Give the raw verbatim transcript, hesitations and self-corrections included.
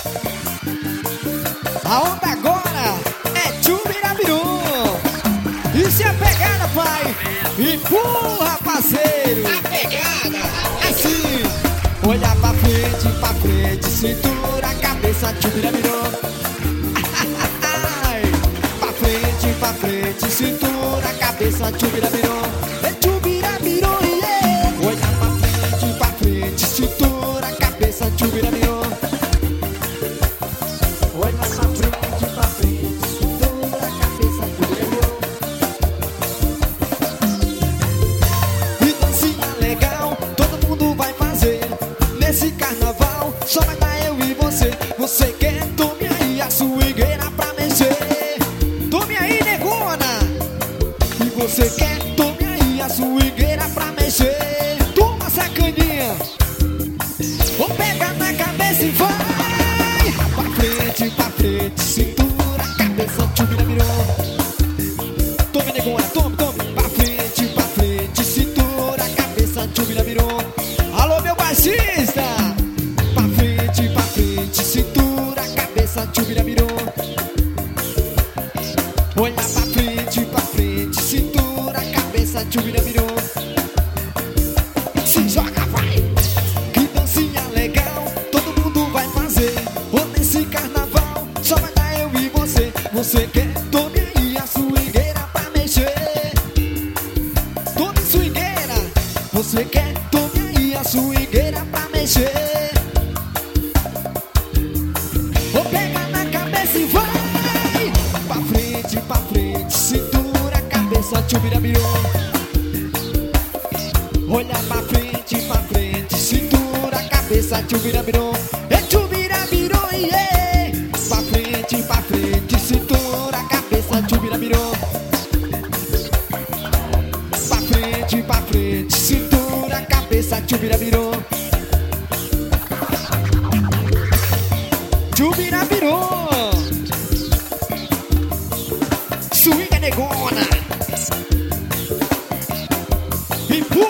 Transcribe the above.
A onda agora é Tchubirabiru. E se a pegada, pai? Empurra, parceiro. A pegada. Assim, olha pra frente, pra frente, cintura, cabeça, Tchubirabiru. Pra frente, pra frente, cintura, cabeça, Tchubirabiru. É Tchubirabiru, yeah. Olha pra frente, pra frente, cintura, cabeça, Tchubirabiru. Olha pra frente, pra frente, cintura, cabeça, Tchubirabiru. E dancinha legal, todo mundo vai fazer. Nesse carnaval, só vai dar eu e você. Você quer, tome aí a swingueira pra mexer. Tome aí, negona. E você quer, tome aí a swingueira pra mexer. Toma, sacaninha. Vou pegar na cabeça e vai. Pra frente, pra frente, cintura, cabeça, Tchubirabiru. Tome, negona, tome, tome. Pra frente, pra frente, cintura, cabeça, Tchubirabiru. Alô, meu baixista. Pra frente, pra frente, cintura, cabeça, Tchubirabiru. Olha pra frente, pra frente, cintura, cabeça, Tchubirabiru. Se joga, vai. Que dancinha legal, todo mundo vai fazer. Ou nesse carnaval, só vai dar eu e você. Você quer, tome aí a swingueira pra mexer. Tome swingueira. Você quer, tome aí a swingueira pra mexer. Vou pegar na cabeça e vai. Pra frente, pra frente, cintura, cabeça, Tchubirabiru. Olha pra frente, pra frente, cintura, cabeça, Tchubirabiru. É Tchubirabiru, yeah. Pra frente, pra frente, cintura, cabeça, Tchubirabiru. Pra frente, pra frente, cintura, cabeça, Tchubirabiru. Tchubirabiru. Swinga, negona. Empurra.